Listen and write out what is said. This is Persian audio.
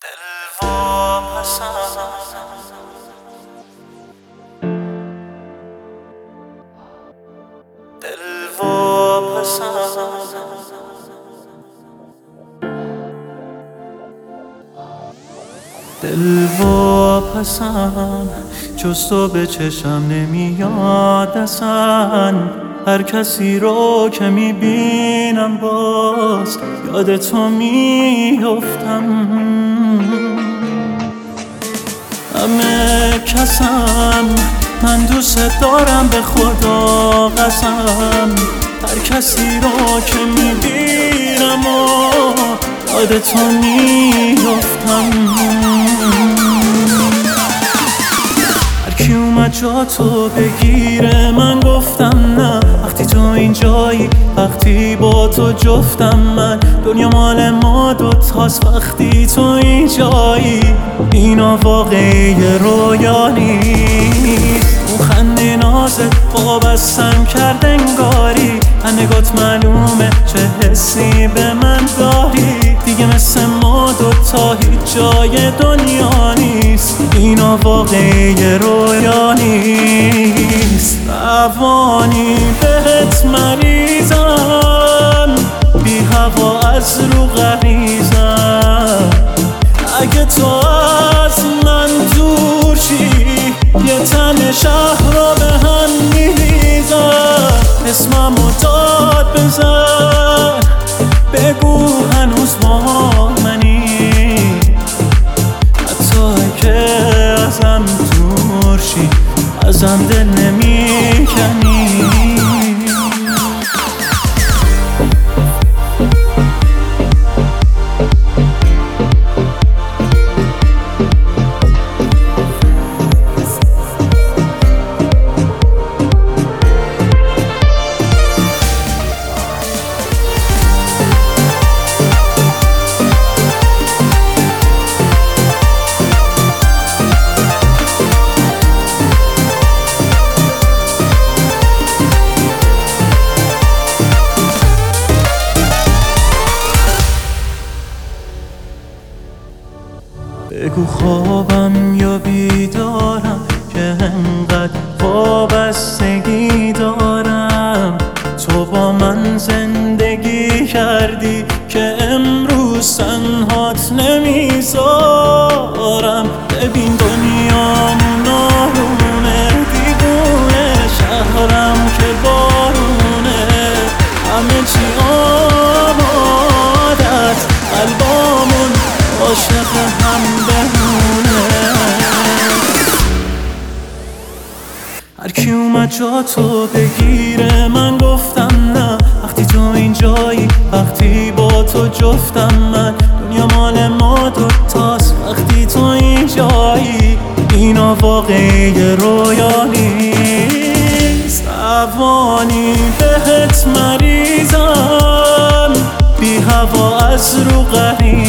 دل واپسم دل واپسم جز تو به چشم نمیاد اصلا. هر کسی رو که میبینم باز یاد تو میفتم. همه کسم من دوست دارم به خدا قسم. هر کسی رو که میبینم و یاد تو میفتم. هرکی اومد جا تو بگیره من گفتم نه. وقتی تو اینجایی وقتی با تو جفتم من. دنیا مال ما دوتاست وقتی تو اینجایی. اینا واقعی رویا نیست. اون خنده نازت وابستم کرد انگاری. نگات معلومه چه حسی به من داری. دیگه مثل ما دوتا هیچ جای دنیا نیست. اینا واقعی رویا نیست. روانی بهت مریضم بی هوا از رو غریزم. اگه تو از من دور شی یه تن شهر رو به هم میریزم. اسممو داد بزن بگو هنوز با منی. حتی که ازم دور شی ازم دل نمیکنی. بگو خوابم یا بیدارم که انقدر وابستگی دارم. تو با من زندگی کردی که امروز تنهات نمیذارم. ببین دنیامون آرومه دیوونه شهرم که بارونه. همه چی آماده است قلبامون عاشق هم بمونه. هرکی اومد جا تو بگیره من گفتم نه. وقتی تو اینجایی وقتی با تو جفتم من. دنیا مال ما دوتاست وقتی تو اینجایی. اینا واقعی رویا نیست. روانی بهت مریضم بی هوا از رو غریزم.